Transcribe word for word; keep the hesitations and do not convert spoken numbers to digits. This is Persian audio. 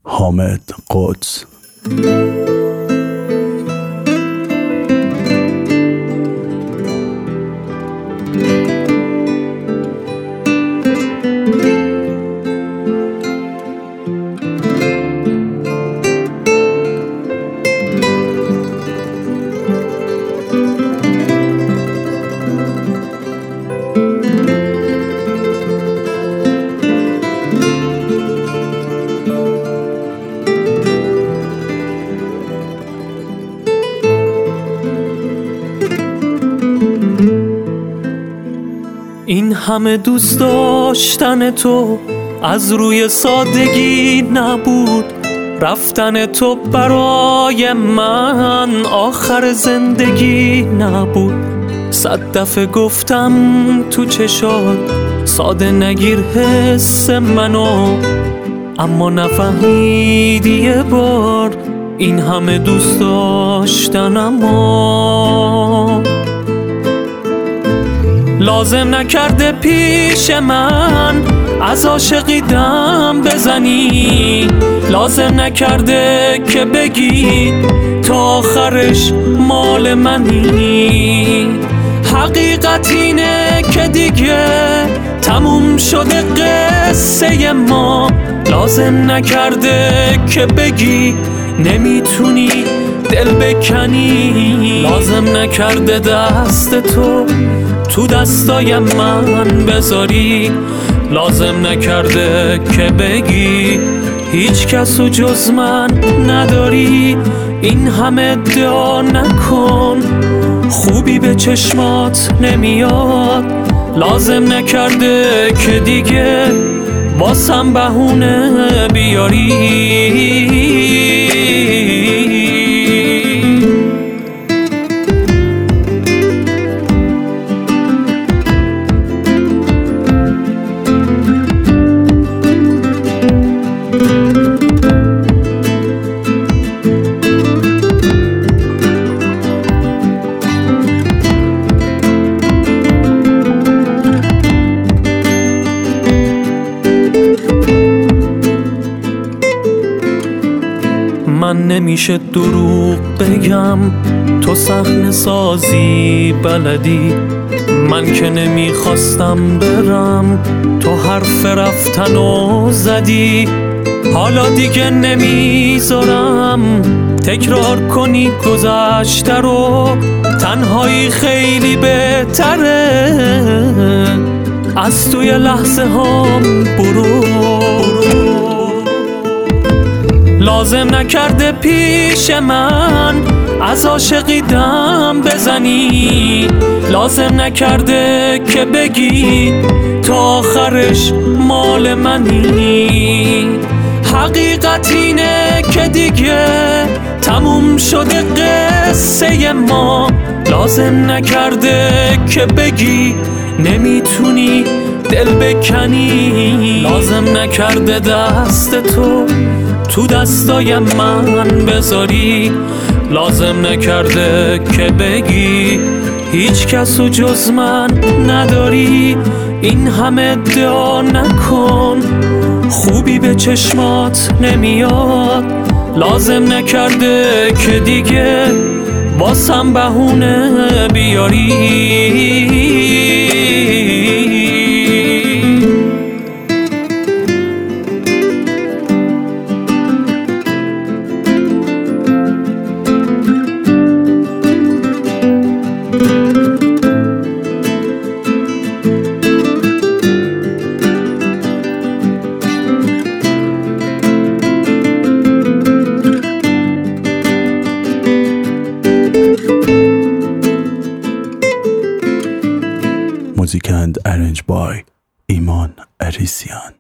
حامد قدس. این همه دوست داشتن تو از روی سادگی نبود، رفتن تو برای من آخر زندگی نبود. صد دفعه گفتم تو چشات ساده نگیر حس منو، اما نفهمیدی یه بار این همه دوست داشتنمو لازم نکرده پیش من از عاشقی دم بزنی، لازم نکرده که بگی تا آخرش مال منی. حقیقت اینه که دیگه تموم شده قصه ما، لازم نکرده که بگی نمیتونی دل بکنی، لازم نکرده دست تو تو دستای من بذاری، لازم نکرده که بگی هیچ کسو جز من نداری. این همه ادعا نکن خوبی به چشمات نمیاد، لازم نکرده که دیگه واسم بهونه بیاری. من نمیشه دروغ بگم تو صحنه سازی بلدی، من که نمیخواستم برم تو حرف رفتنو زدی. حالا دیگه نمیذارم تکرار کنی گذشته رو، تنهایی خیلی بهتره از توی لحظه هم برو. لازم نکرده پیش من از عاشقی دم بزنی، لازم نکرده که بگی تا آخرش مال منی. حقیقت اینه که دیگه تموم شده قصه ما، لازم نکرده که بگی نمیتونی دل بکنی، لازم نکرده دست تو تو دستای من بذاری، لازم نکرده که بگی هیچ کسو جز من نداری. این همه ادعا نکن خوبی به چشمات نمیاد، لازم نکرده که دیگه واسم بهونه بیاری. Music and arranged by Iman Arisian.